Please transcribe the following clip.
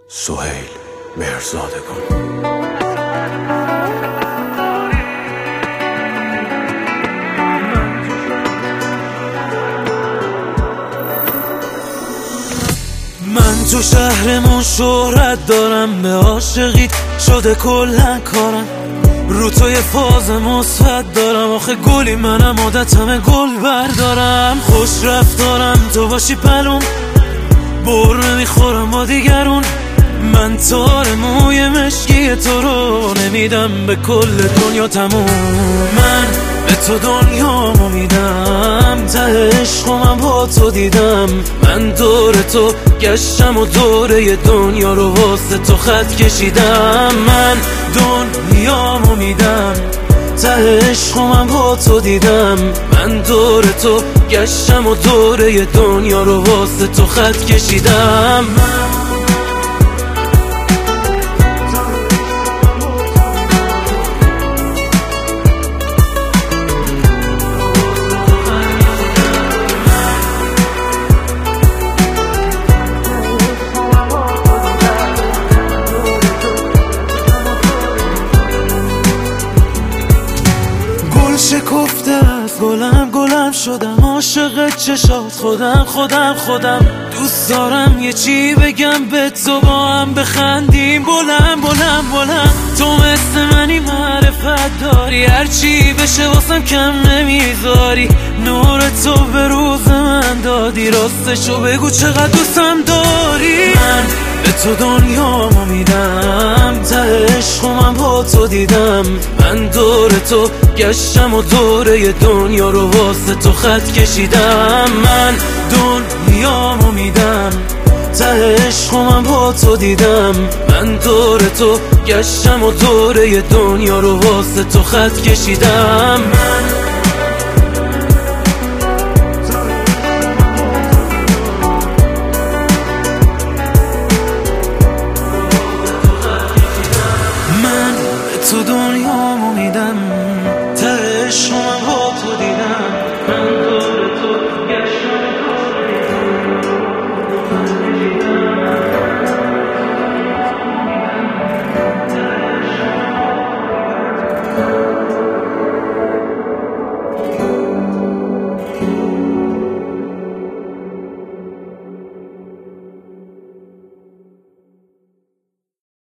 سهیل مهرزادگان. من تو شهرمون شهرت دارم، به عاشقیت شده کلن کارم، رو تو یه فاز مثبت دارم، آخه گلی منم عادتمه گل بردارم، خوش رفتارم تو باشی پلوم، بر نمیخورم با دیگرون، من تار موی مشکی تو رو نمیدم به کل دنیا تموم، من به تو دنیامو میدم، ته عشقم با تو دیدم، من دور تو گشتم و دوره دنیا رو واسه تو خط کشیدم، من دنیامو میدم، ته عشقم با تو دیدم، من دور تو گشتم و دوره دنیا رو واسه تو خط کشیدم. شکفته از گلم شدم، عاشق چشات خودم دوست دارم یه چی بگم به تو، با هم بخندیم بلند تو مثل منی معرفت داری، هرچی بشه واسم کم نمیذاری، نور تو به روز من دادی، راستشو بگو چقدر دوستم داری، من به تو دنیامو میدم، ته عشقم با تو دیدم، من دور تو گشتم و دوره دنیا رو واسه تو خط کشیدم، من دنیامو میدم، ته عشقم با تو دیدم، من دور تو گشتم و دوره دنیا رو واسه تو خط کشیدم.